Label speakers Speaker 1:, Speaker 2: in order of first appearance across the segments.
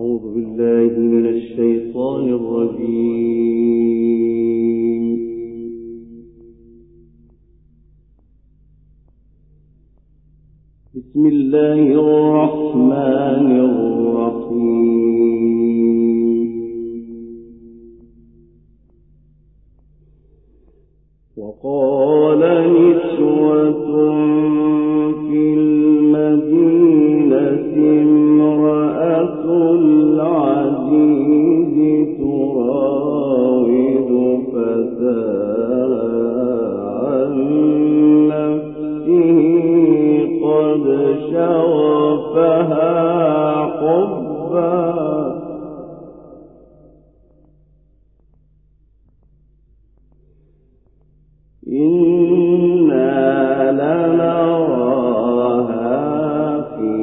Speaker 1: أعوذ بالله من الشيطان الرجيم. بسم الله الرحمن الرحيم. وقال نسوة في المدينة امرأة العزيز تراود فتاها عن نفسه قد شغفها حبا إنا لنراها في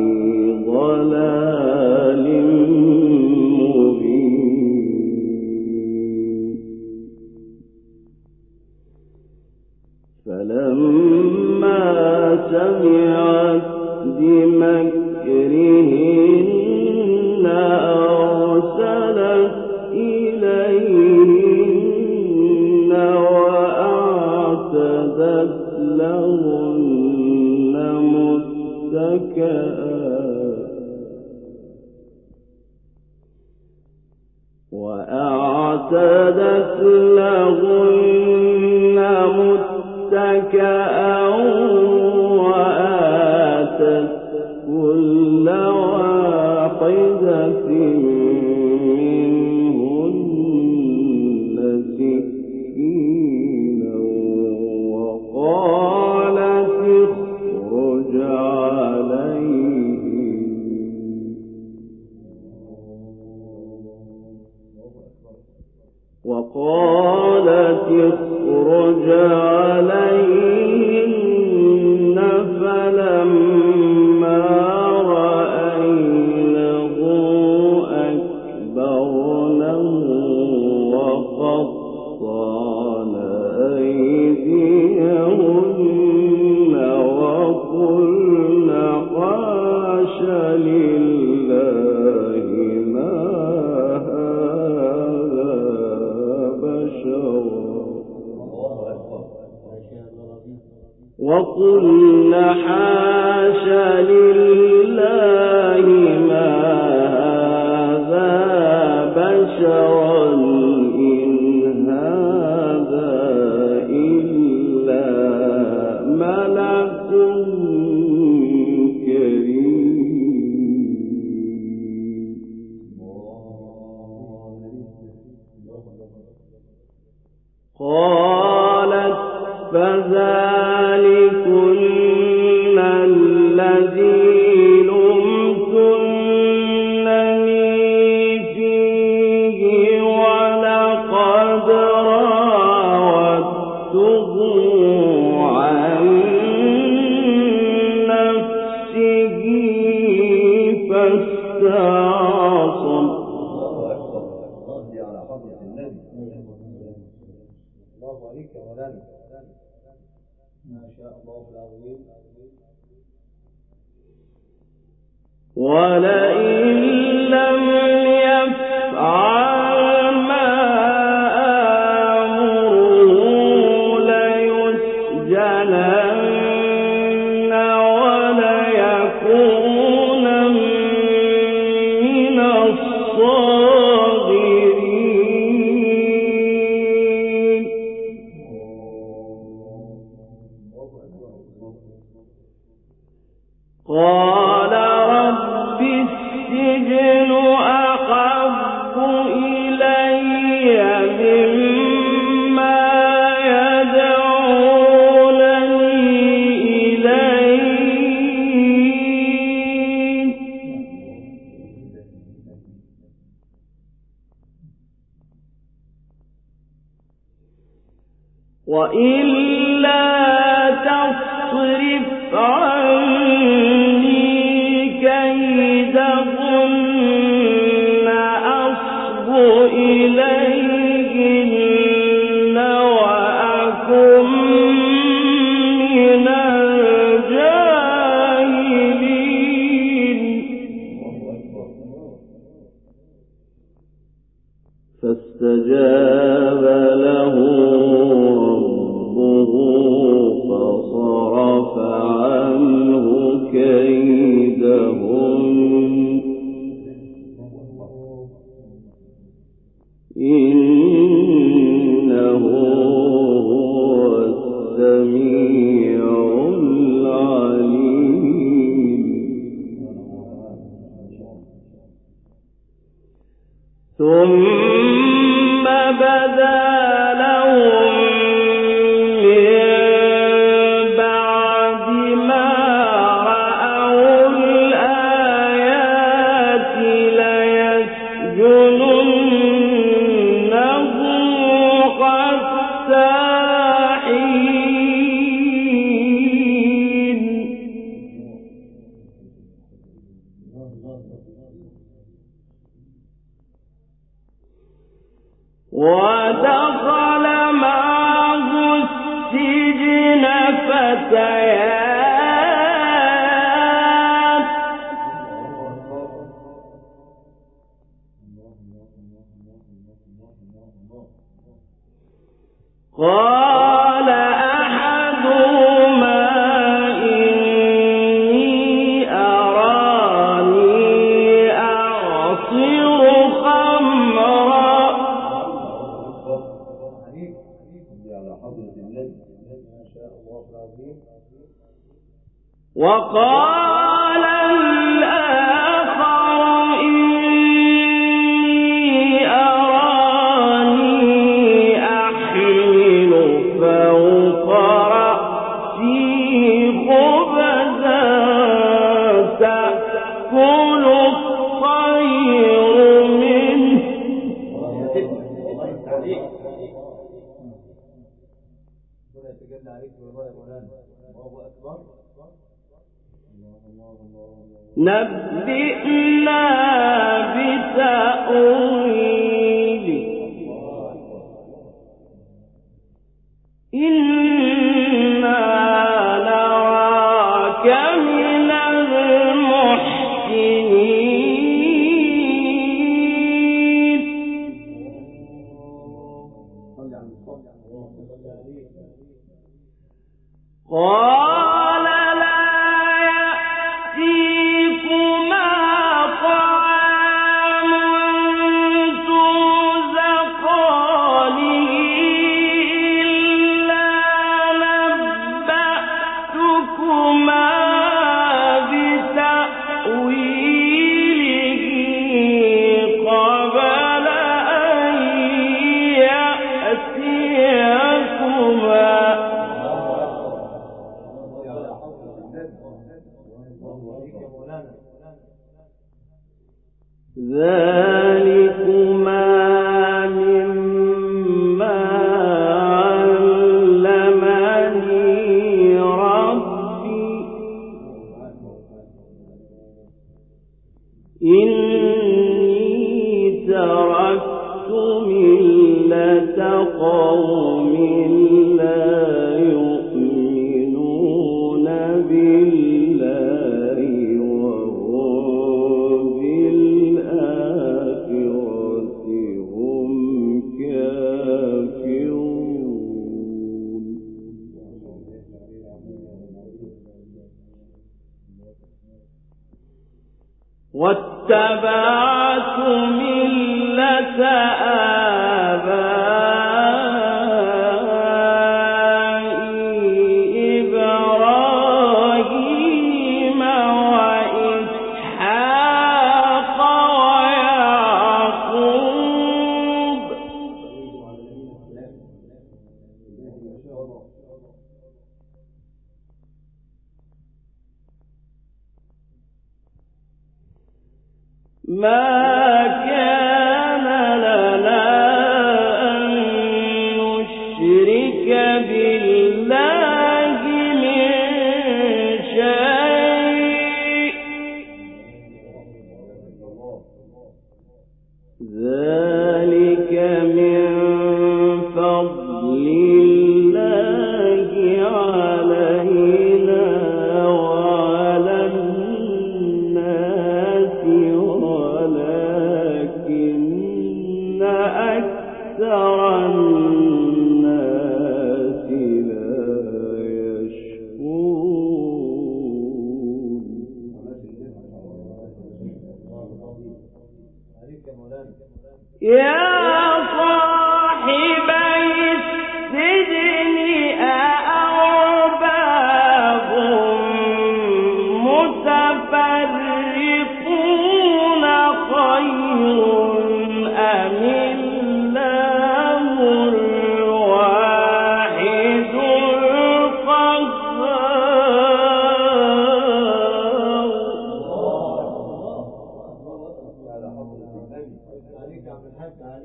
Speaker 1: ضلال مبين. فلما سمعت بمكرهن أرسلت إليهن وأعتدت لهن متكئا وآتت كل واحدة منهن سكينا وقالت اخرج عليهن فلما رأينه أكبرنه وقطعن أيديهن وقلن حاش لله ما هذا بشرا وقلن حاش لله ما هذا بشرا إن هذا إلا ملك كريم. قالت فذلكن الذي لمتنني فيه ولقد راودته عن نفسه فاستعصم.
Speaker 2: الله عليك مولانا ما شاء الله العظيم.
Speaker 1: ولئن لم يفعل ما آمره ليسجنن وليكونن من الصاغرين. قال رب السجن أحب إلي مما يدعونني إليه وإلا تصرف عني كيدهن أصب إليهن وأكن من الجاهلين. ثم بدا لهم من بعد ما رأوا الآيات ليسجننه حتى حين. ودخل معه السجن فتيان قال أحدهما إني أراني أعصر خمرا وقال الآخر إني أراني أحمل فوق رأسي خبزا تأكل الطير منه. نبئنا بتأويله إنا نراك من المحسنين. قال لا يأتيكما طعام ترزقانه إلا نبأتكما بتأويله قبل أن يأتيكما. ذلكما مما علمني ربي إني تركت ملة قوم لا يؤمنون بالله وهم بالآخرة هم كافرون. واتبعت ملة آبائي إبراهيم وإسحاق ويعقوب ما كان لنا أن نشرك بالله من شيء ذلك من فضل الله علينا وعلى الناس ولكن أكثر الناس لا يشكرون. يا صاحبي السجن أأرباب متفرقون خير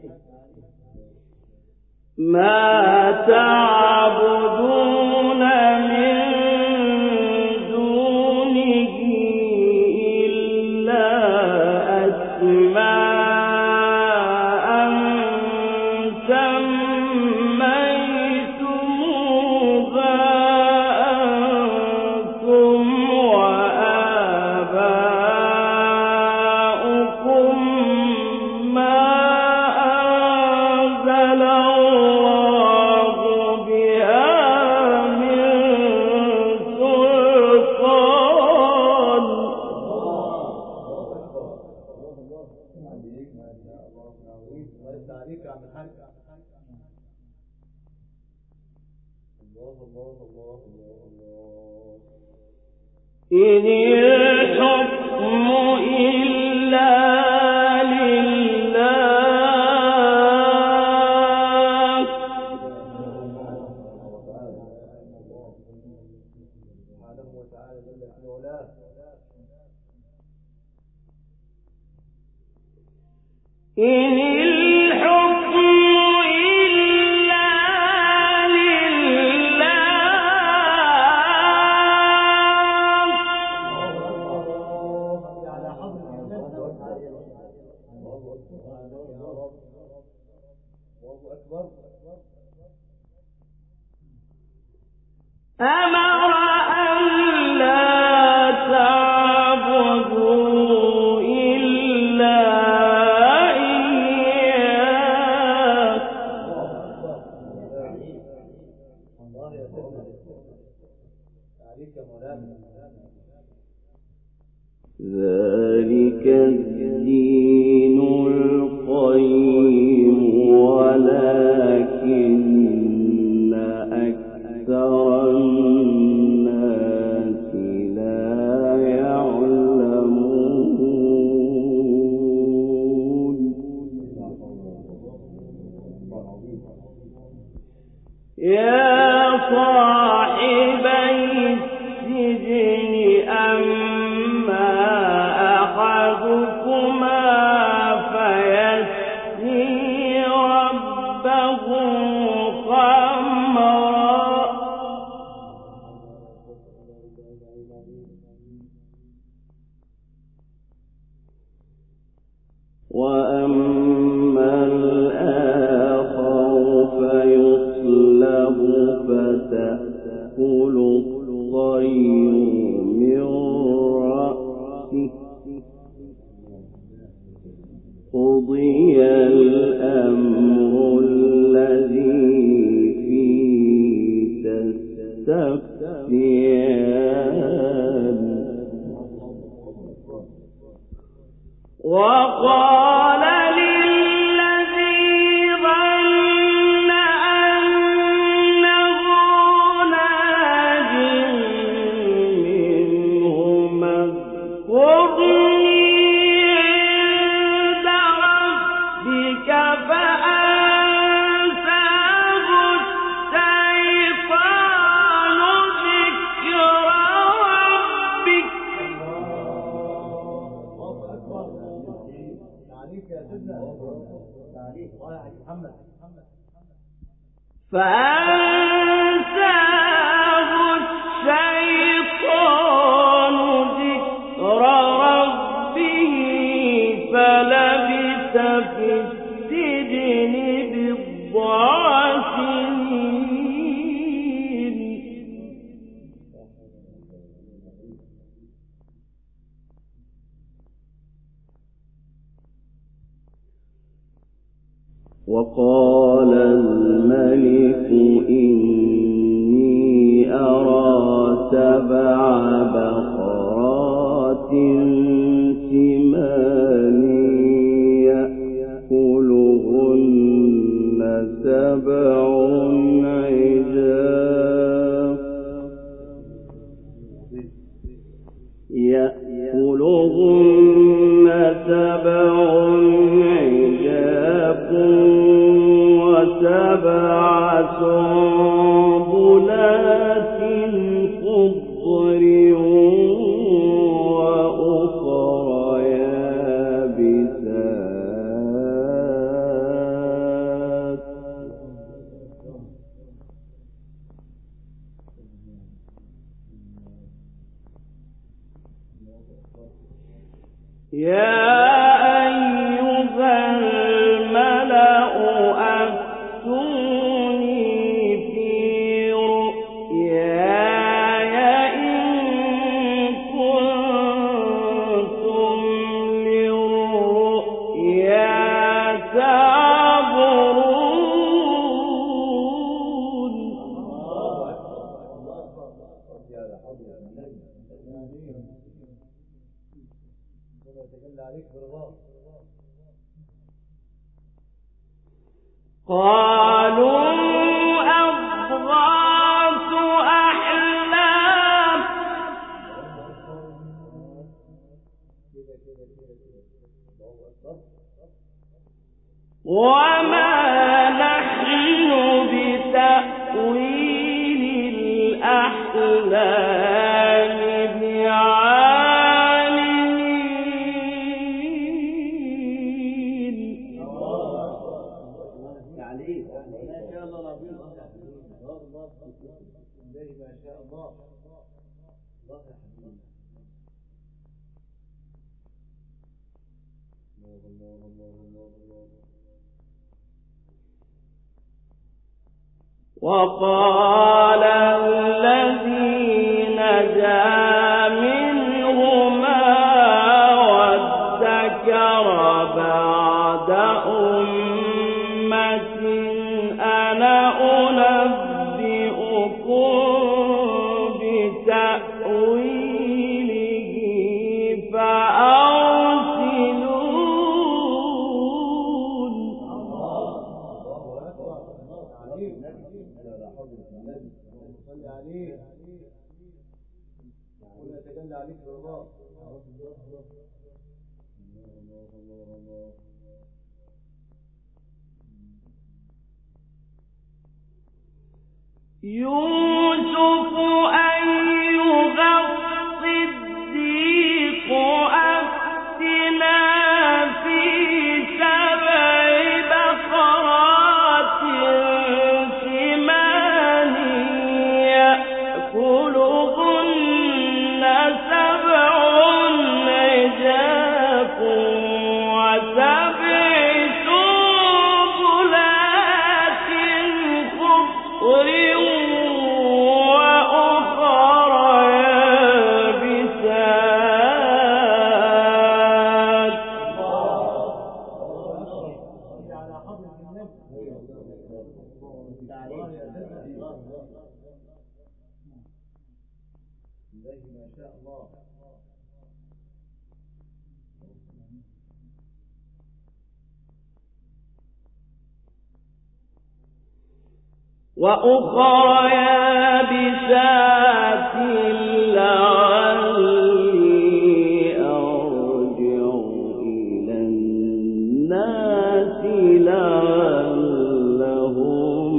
Speaker 1: ما تعبدون من دونه إلا أسماء سميتموها أنتم وآباؤكم ما أنزل الله بها من سلطان. إن الحكم إلا لله إن الحكم إلا أمر أن لا تعبدوا إلا إياه ذلك الدين القيم ولكن أكثر الناس لا يعلمون. يا صاحبي السجن أما أحدكما فيسقي ربه خمرا وأما الآخر فيصلب فتأكل الطير من رأسه قضي الأمر الذي فيه تستفتيان. وقال للذي ظن أنه ناج منهما اذكرني عند ربك فأنساه الشيطان ذكر ربك فأنساه الشيطان ذكر ربه فلبث في السجن بضع سنين. وقال الملك إني أرى 7 بقرات سمان يأكلهن 7 عجاف يأكلهن 7 عجاف و7 سنبلات خضر وأخر يابسات يا أيها الملأ أفتوني في رؤياي إن كنتم للرؤيا تعبرون. قالوا أضغاث أحلام وما نحن بتأويل الأحلام بعالمين. وقال الذي نجا منهما وادكر بعد أمة أنا أنبئكم بتأويله فأرسلون. يوسف أيها الصديق أفتنا في 7 بقرات سمان يأكلهن 7 عجاف و7 سنبلات خضر وأخرى يابسات لعلي أرجع إلى الناس لعلهم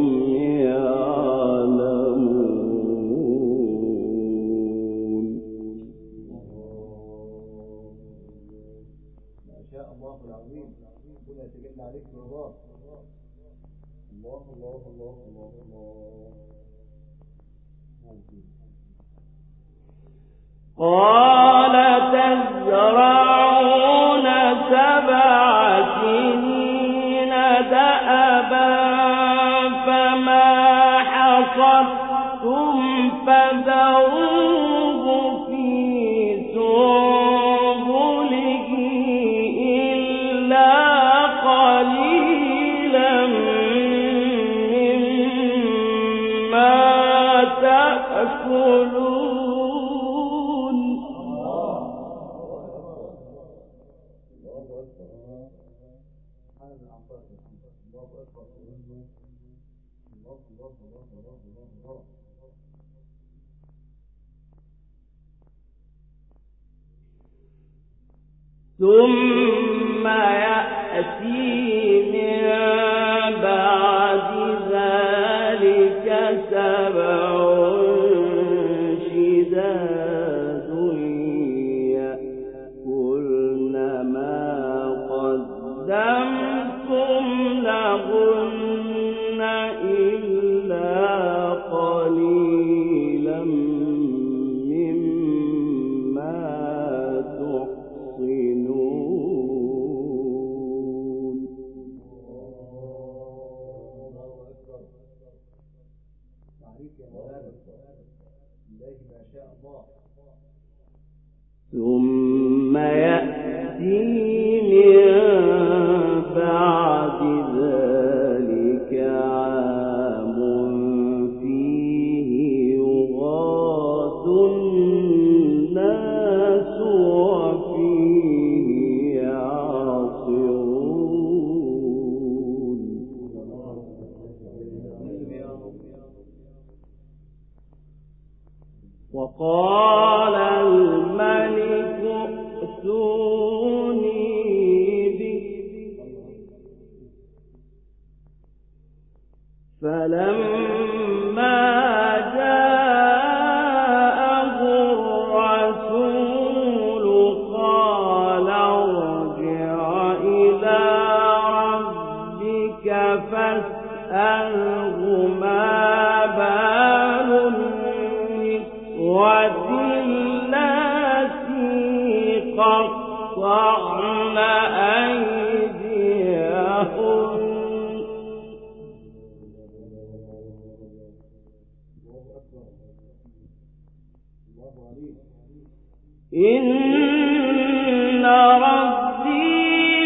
Speaker 1: يعلمون.
Speaker 2: ما شاء الله العظيم. ربنا يتجلى عليك برضاه. الله الله الله الله الله.
Speaker 1: قال تزرعون 7 سنين دأبا فما حصدتم فذروه في سنبله إلا قليلا مما تأكلون. ثم يأتي من بعد ذلك 7 شداد يأكلن ما قدمتم لهن إلا قليلا مما قطعن أيديهن إن ربي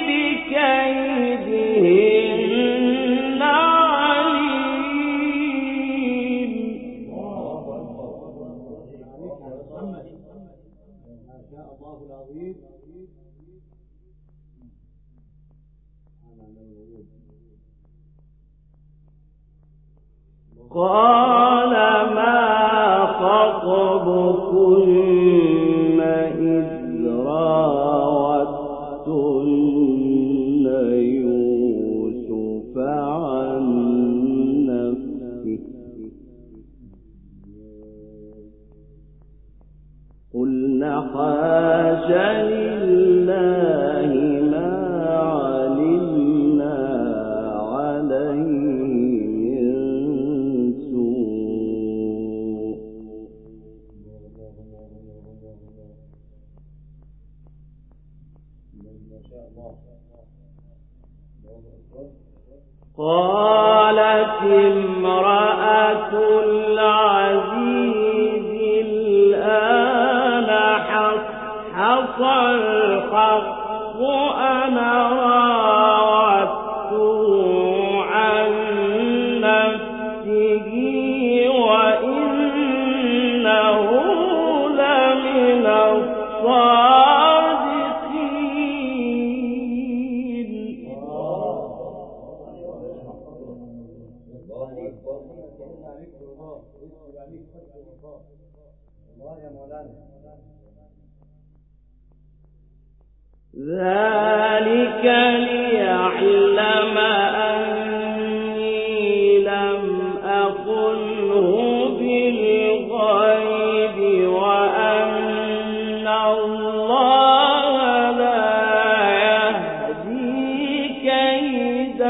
Speaker 1: بكيدهن عليم. قال ما خطبكن إذ راوتن يوسف عن نفسه قلنا حاش لله ما علمنا عليه من سوء قالت امرأة العزيز الآن حصحص الحق أنا راودته عن نفسه وإنه لمن الصادقين. ذلك ليعلم أني لم أخنه بالغيب وأن الله لا يهدي كيد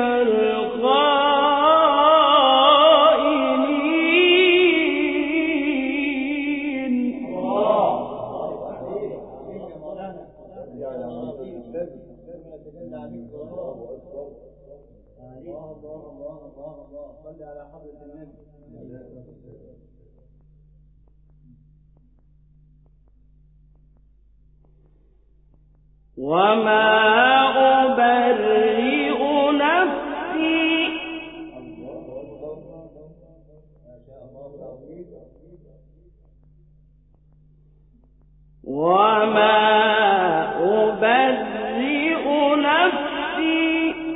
Speaker 1: الخائنين. وما أبرئ نفسي وما أبرئ نفسي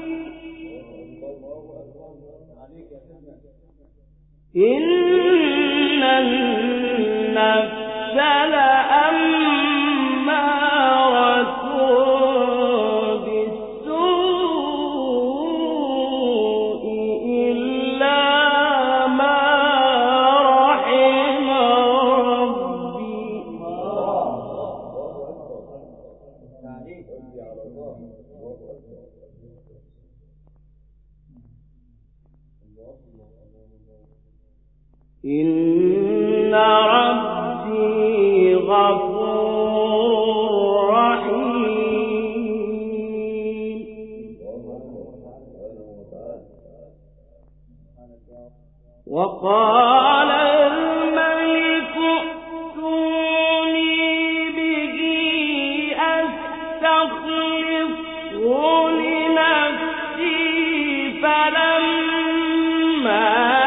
Speaker 1: إن النفس لأمارة بالسوء إلا ما رحم ربي. إن ربي غفور رحيم. وقال الملك ائتوني به أستخلصه لنفسي فلما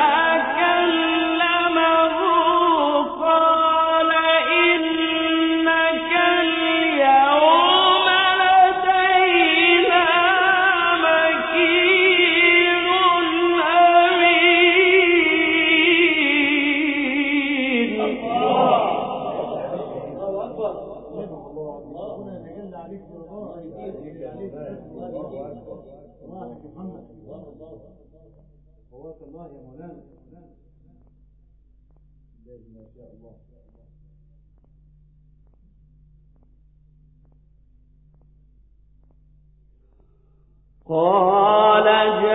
Speaker 1: قال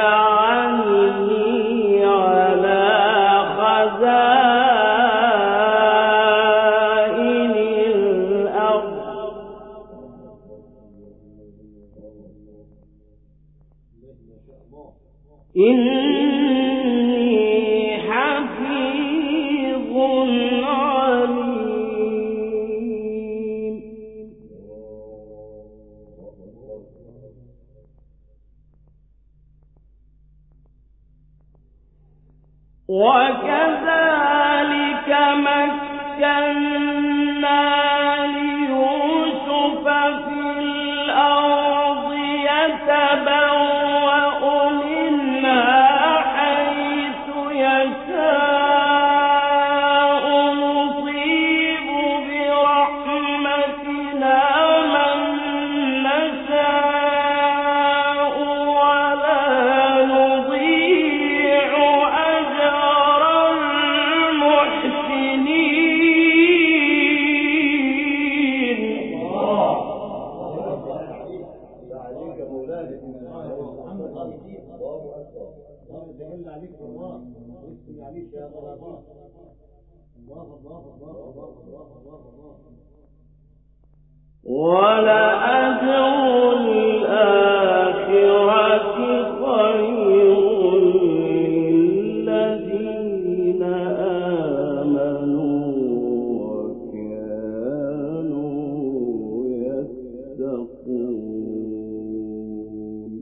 Speaker 1: اجعلني على خزائن الأرض إني حفيظ عليم. وكذلك مكنا ليوسف في الأرض يتبوأ منها حيث يشاء نصيب برحمتنا من نشاء ولا نضيع أجر المحسنين. ولأجر الآخرة خير للذين آمنوا وكانوا يتقون.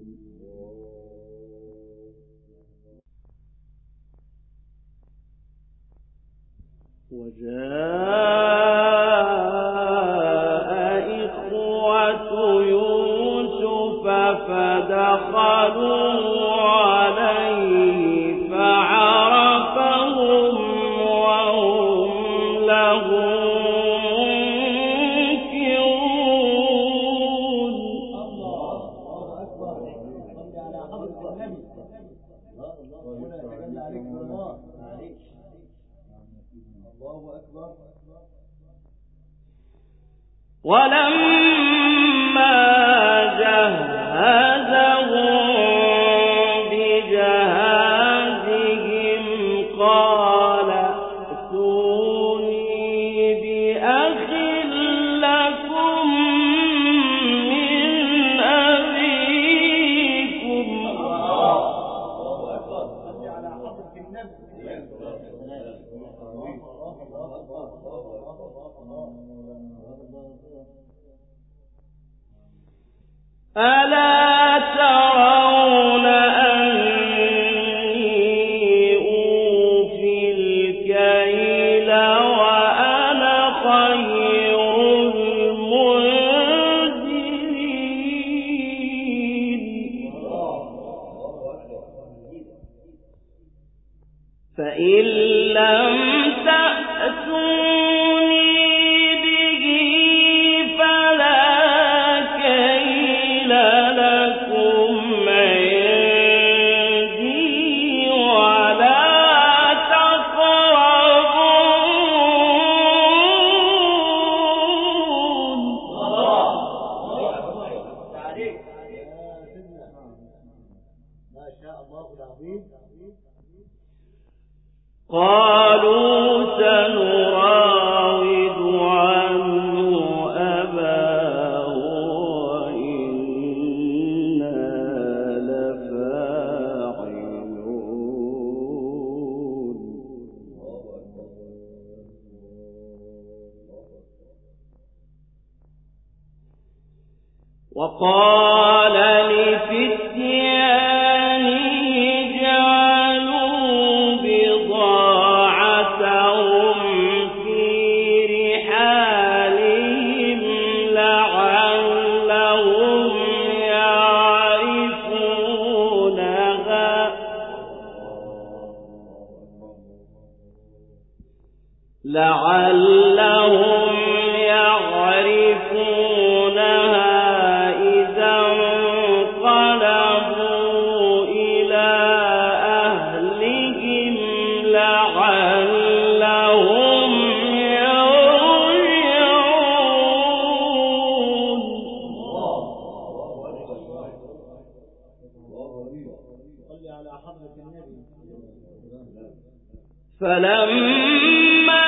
Speaker 1: وجاء إخوة يوسف فدخلوا عليه فعرفهم وهم له منكرون.
Speaker 2: الله أكبر. صل على حضرة النبي. الله أكبر.
Speaker 1: ولما جهزهم بجهازهم قال ائتوني بأخ لكم من أبيكم.
Speaker 2: الله أكبر. صل على حضرة النبي.
Speaker 1: ألا ترون أني أوفي الكيل وأنا خير المنزلين. فإن لم تأتوني به فلا كيل لكم عندي ولا تقربون.
Speaker 2: ما شاء الله العظيم.
Speaker 1: قالوا سنراود عنه أباه وإنا لفاعلون. وقال لفتيانه جعلوا بضاعتهم في رحالهم لعلهم يعرفونها إذا انقلبوا إلى أهلهم لعلهم يرجعون.
Speaker 2: صل على حضرة النبي.
Speaker 1: فلما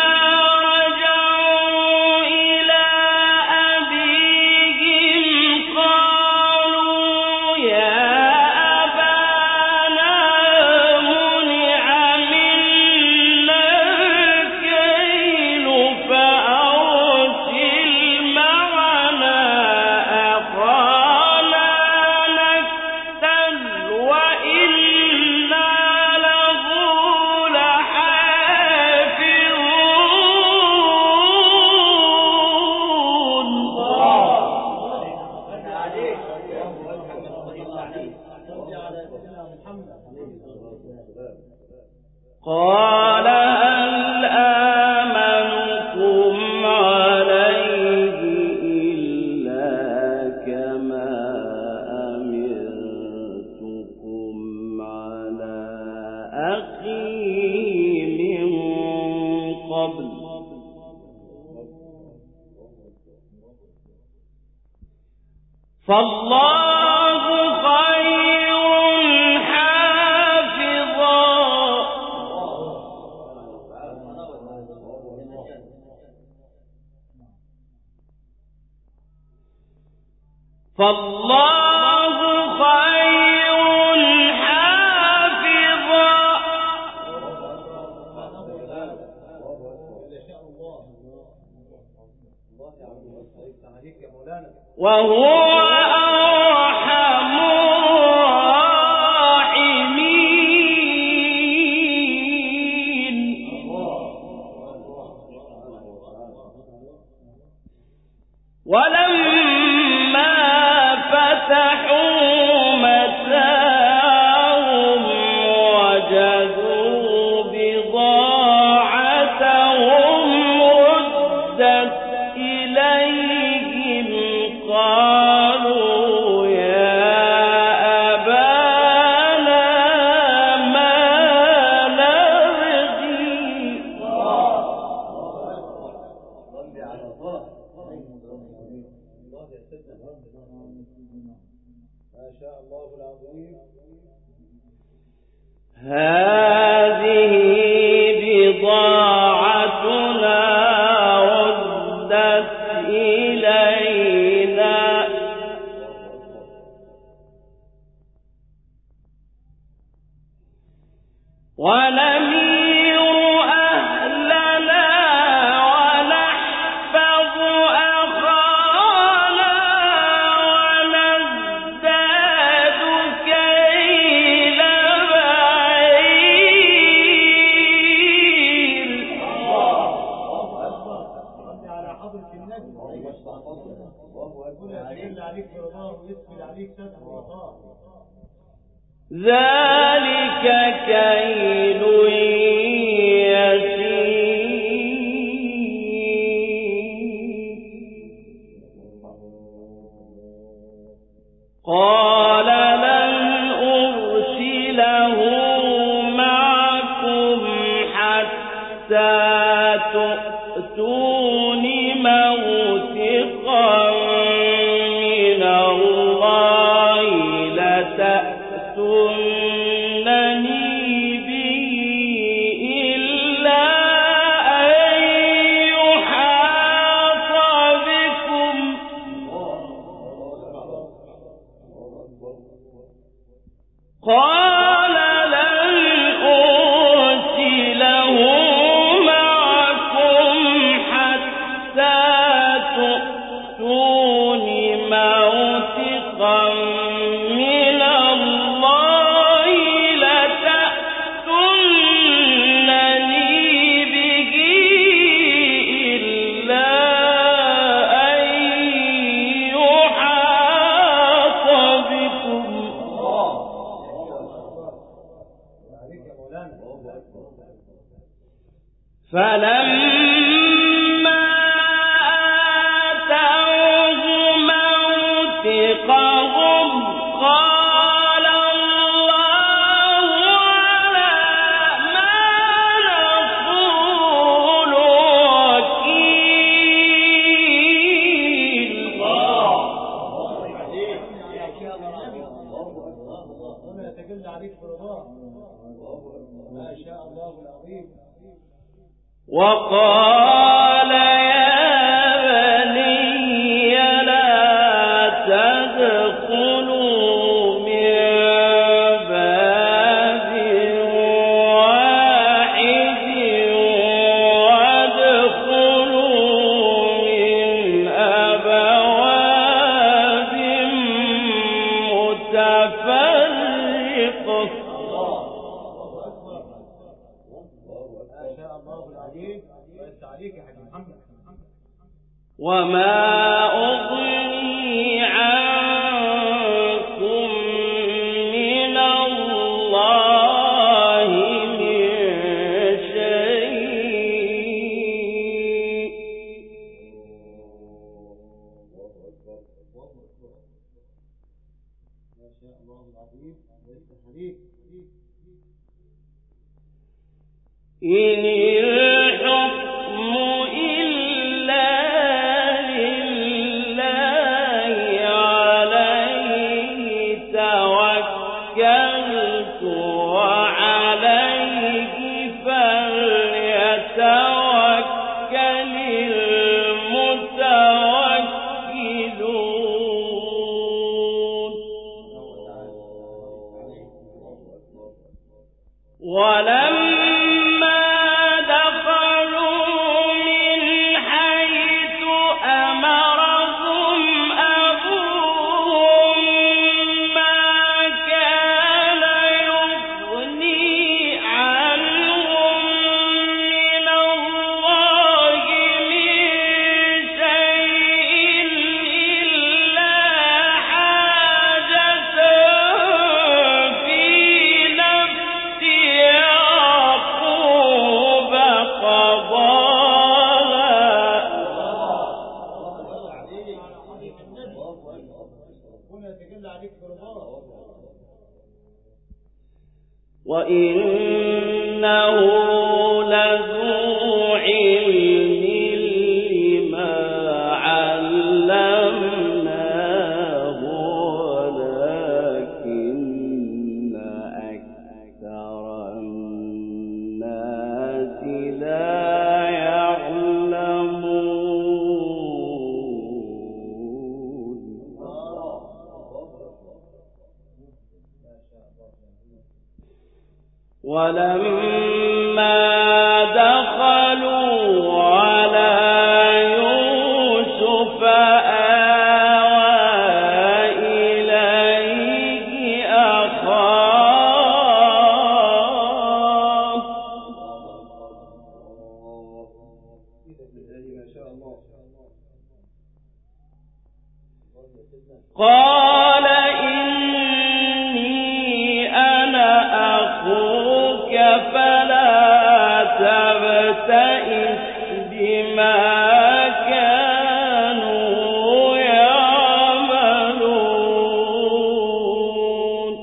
Speaker 1: رجعوا إلى أبيهم قالوا يا أبانا قال هل آمنكم عليه إلا كما أمنتكم على أخيه من قبل فالله خير حافظا فالله خير حافظا وهو أرحم الراحمين ولما فتحوا متاعهم وجدوا بضاعتهم ردت إليهم قالوا يا أبانا ما نبغي هذه بضاعتنا ردت إلينا ونمير أهلنا ونحفظ أخانا ونزداد كيل بعير
Speaker 2: على حضرة النبي ربنا يتجلى عليك برضاه ويسفل عليك ستر وطاعة
Speaker 1: ذلك كيل يسير قال لن أرسله معكم حتى تؤتون موثقا من الله لتأتونني به إلا أن يحاط بكم قال لن أرسله معكم حتى تؤتون موثقا من الله لتأتونني به إلا أن يحاط بكم فلما آتوه موثقهم قال الله على ما نقول وكيل
Speaker 2: ربنا يتجلى عليك برضاه ما شاء الله العظيم
Speaker 1: وقال يا بني لا تدخلوا من باب واحد وادخلوا من أبواب متفرقة وما أغني عنكم من الله
Speaker 2: ما شاء الله العظيم ويفتح عليك.
Speaker 1: إن الحكم إلا لله عليه توكلت وعليه فليتوكل المتوكلون. ولما دخلوا من حيث أمرهم أبوهم ما كان يغني عنهم من الله من شيء إلا حاجة في نفس يعقوب وإنه لذو علم لما علمناه ولكن أكثر الناس لا يعلمون. ولما دخلوا على يوسف آوى إليه أخاه قال إني أنا أخوك فلا تبتئس بما كانوا يعملون.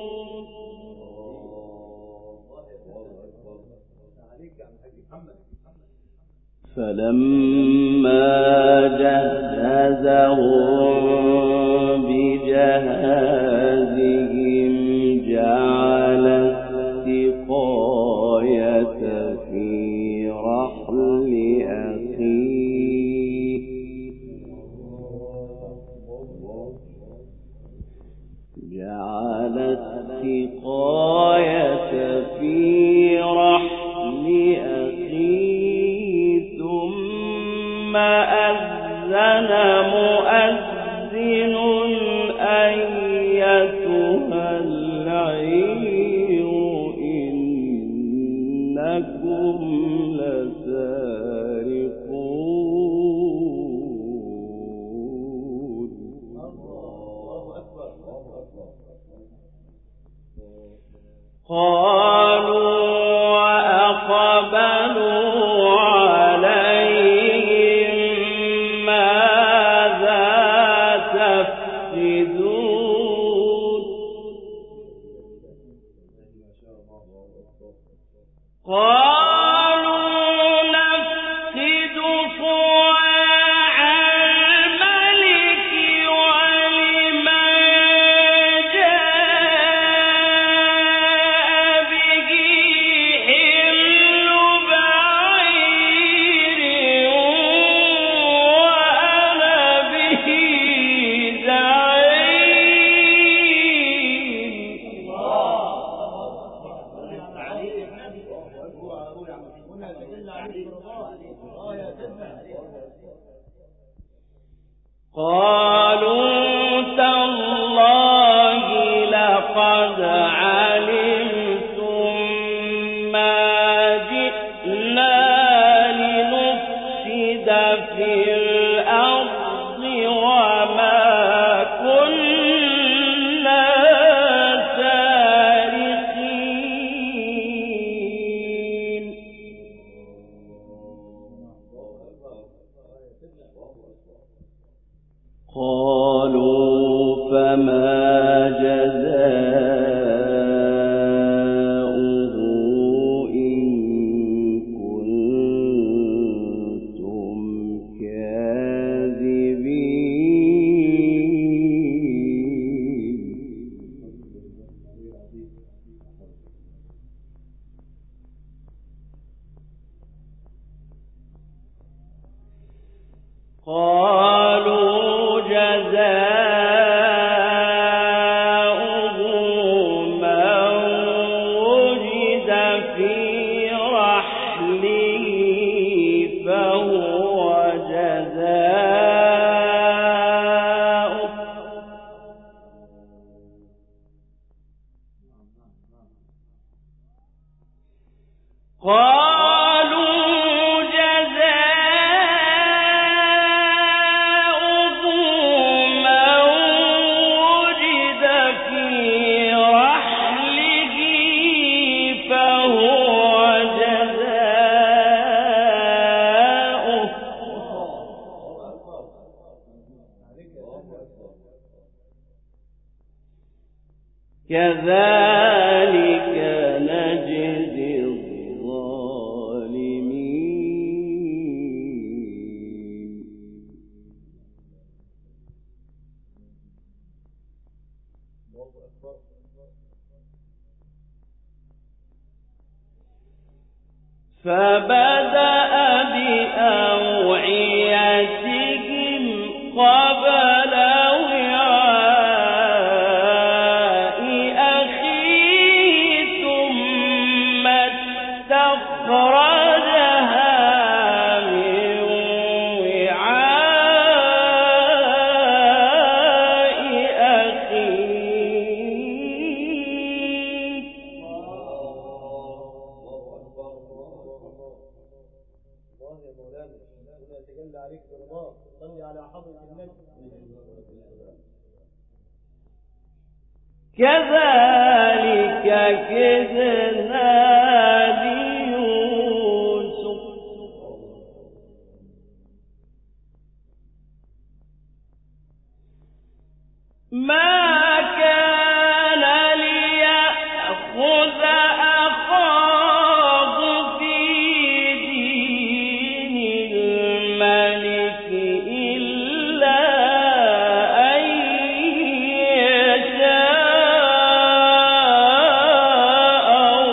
Speaker 1: فلما جهزهم بجهازهم جعل السقاية في رحل أخيه ثم أذن مؤذن أيتها العير إنكم لسارقون. قالوا وأقبلوا عليهم ماذا تفقدون. قالوا نفقد صواع الملك ولمن جاء به حمل بعير وأنا به زعيم. فما جزاؤه إن كنتم كاذبين. قالوا جزاؤه من وجد في رحله فهو جزاؤه. قالوا جزاؤه من وجد في رحله فهو جزاؤه. كذلك نجزي الظالمين. فبدأ بأوعيتهم قبل وعاء أخيه ثم استخرجها من وعاء أخيه.
Speaker 2: يتجلى عليك برضاه. صلي على حضرة النبي.
Speaker 1: كذلك كدنا ليوسف ما كان ليأخذ أخاه في دين الملك إلا أن يشاء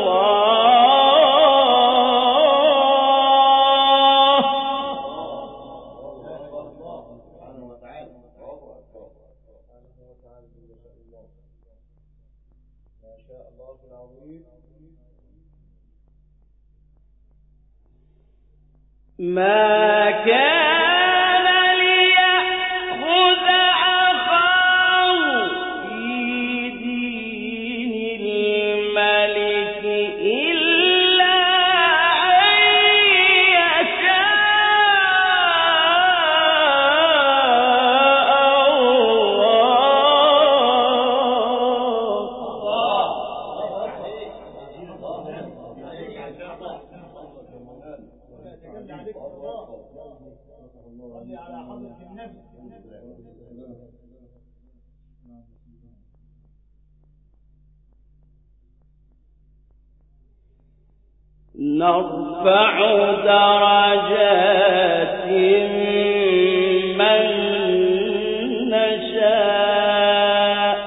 Speaker 1: ما كان ليأخذ أخاه في دين الملك إلا أن يشاء
Speaker 2: صلي على حضرة النبي.
Speaker 1: نرفع درجات من نشاء.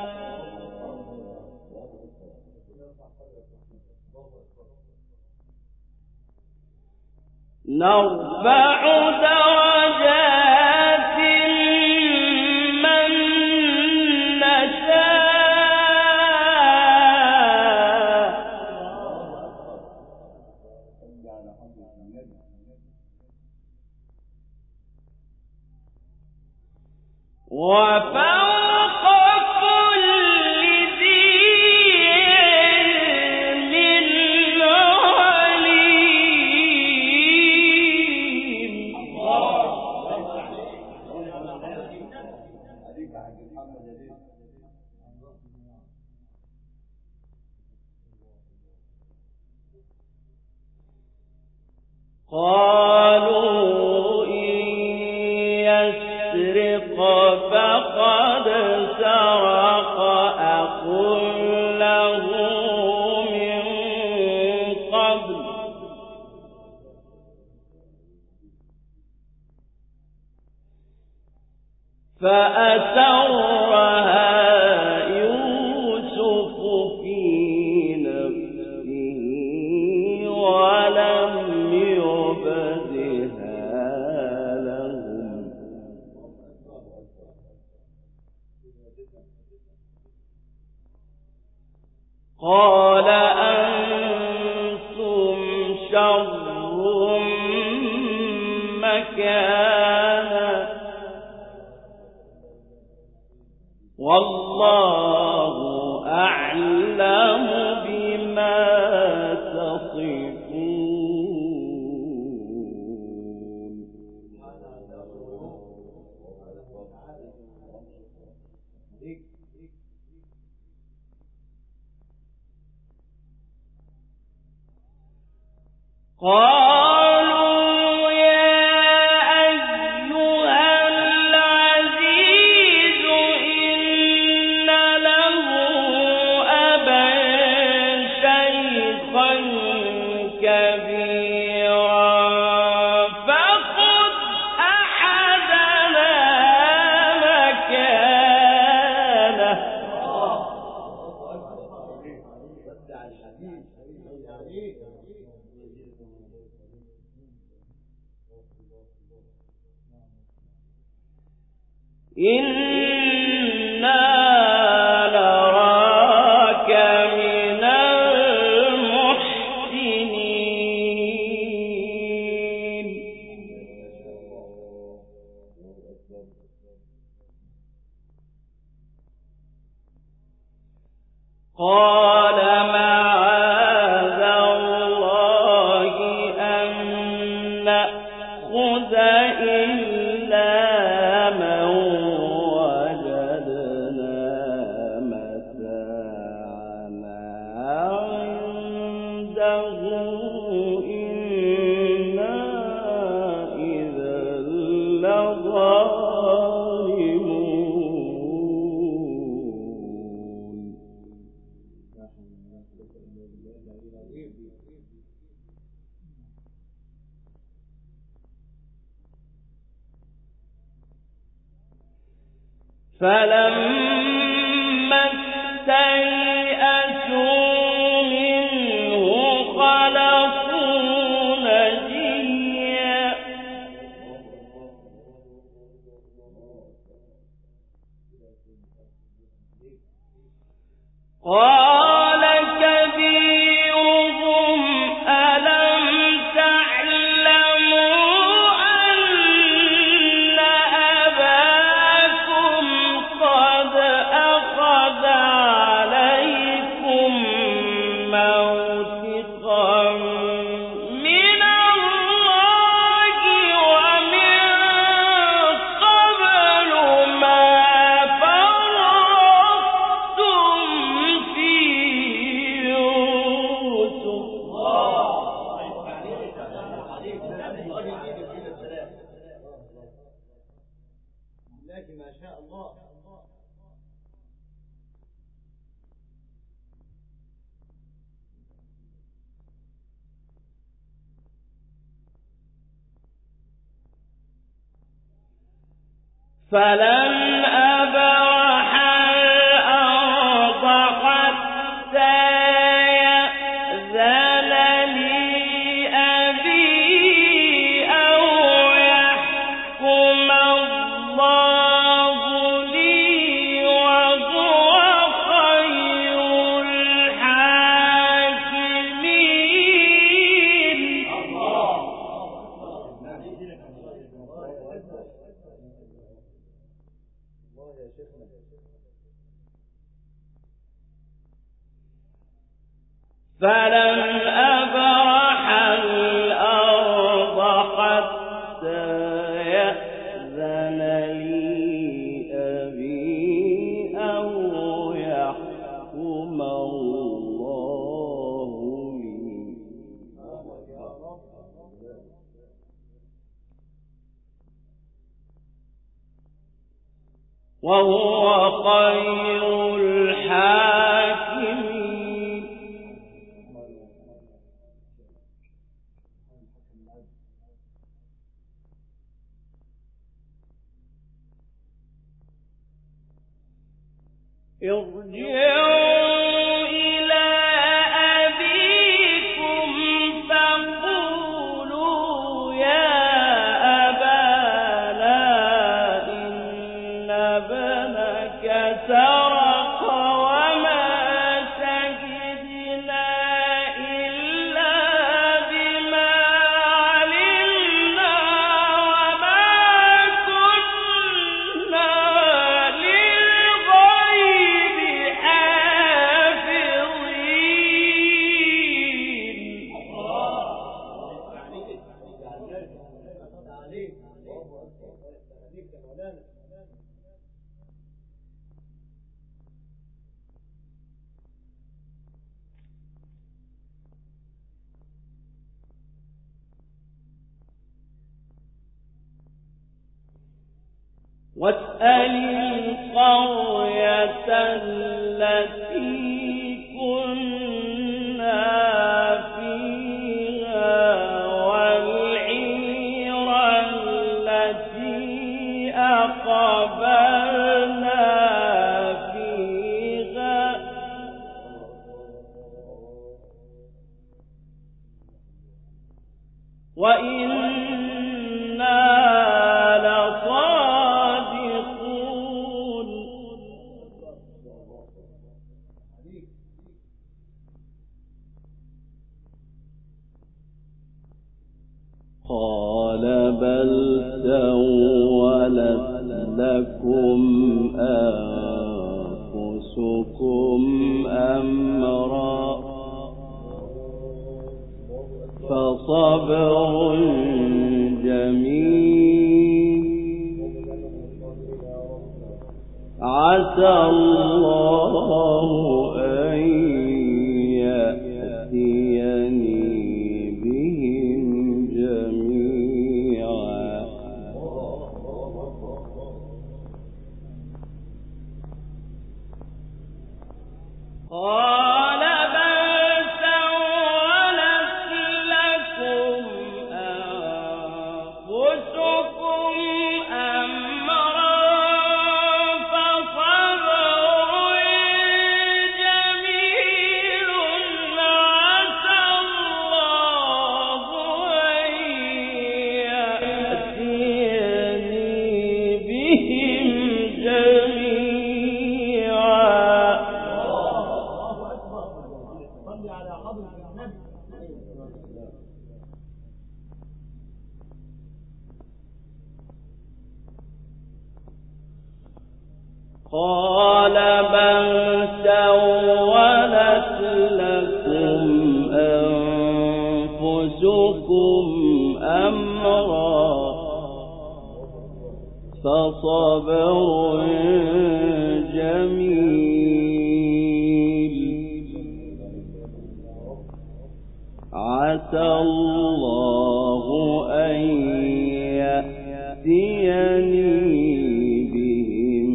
Speaker 1: نرفع درجات من نشاء. وفوق كل ذي علم عليم. قالوا إن يسرق فقد فأسرها يوسف في نفسه ولم يبدها لهم قال أنتم شر مكانا والله أعلم بما تصفون. قالوا يا أيها العزيز إن له أبا شيخا كبيرا فخذ أحدنا مكانه إنا نراك من المحسنين. قال معاذ الله أن نأخذ إلا من وجدنا متاعنا عنده إنا إذا لظالمون. فلما استيئسوا منه خلصوا نجيا قال كبيرهم ألم تعلموا أن أباكم قد أخذ عليكم موثقا من الله ومن قبل ما فرطتم في يوسف
Speaker 2: لكن ما شاء الله
Speaker 1: فلن أبرح الأرض حتى يأذن لي أبي أو يحكم الله لي وهو خير الحاكمين.
Speaker 2: الله يا شيخنا
Speaker 1: فلن أبرح الأرض حتى يأذن لي أبي أو يحكم الله لي وهو خير الحاكمين. ارجعوا إلى أبيكم فقولوا يا أبانا إن ابنك سرق وما شهدنا إلا بما علمنا وما كنا للغيب حافظين. واسأل القرية التي كنا فيها والعير التي أقبلنا فيها وإنا لصادقون. قال بل سولت لكم أنفسكم أمرا فصبر جميل عسى الله أن يأتيني بهم جميعا. قال بل سولت لكم أنفسكم أمرا فصبر جميل عسى الله أن يأتيني بهم جميعا. قال بل سولت لكم أنفسكم أمرا فصبر جميل عسى الله أن يأتيني بهم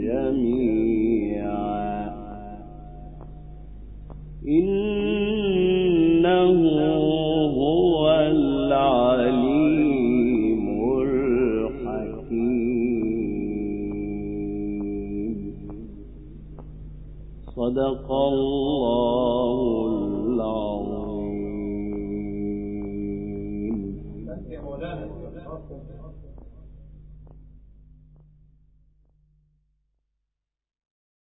Speaker 1: جميعا إنه هو العليم الحكيم. صدق الله العظيم.